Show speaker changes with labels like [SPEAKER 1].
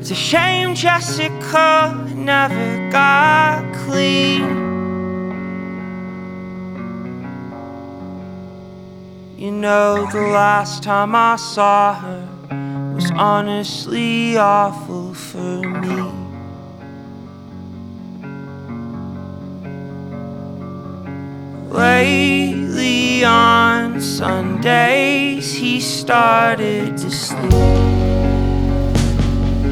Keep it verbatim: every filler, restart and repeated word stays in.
[SPEAKER 1] It's a shame Jessica never got clean. You know, the last time I saw her was honestly awful for me. Lately on Sundays he started to sleep.